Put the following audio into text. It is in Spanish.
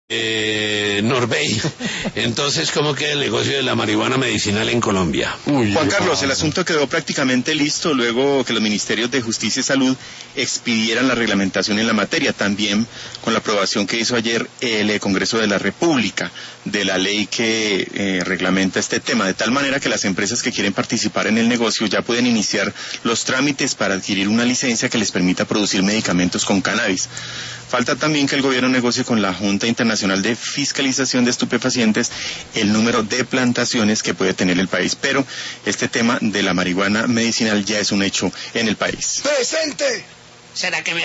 Norbey. Entonces, ¿cómo queda el negocio de la marihuana medicinal en Colombia? Juan Carlos, el asunto quedó prácticamente listo luego que los ministerios de Justicia y Salud expidieran la reglamentación en la materia, también con la aprobación que hizo ayer el Congreso de la República de la ley que reglamenta este tema, de tal manera que las empresas que quieren participar en el negocio ya pueden iniciar los trámites para adquirir una licencia que les permita producir medicamentos con cannabis. Falta también que el gobierno negocie con la Junta Internacional de Fiscalización de Estupefacientes el número de plantaciones que puede tener el país, pero este tema de la marihuana medicinal ya es un hecho en el país. ¡Presente! ¿Será que me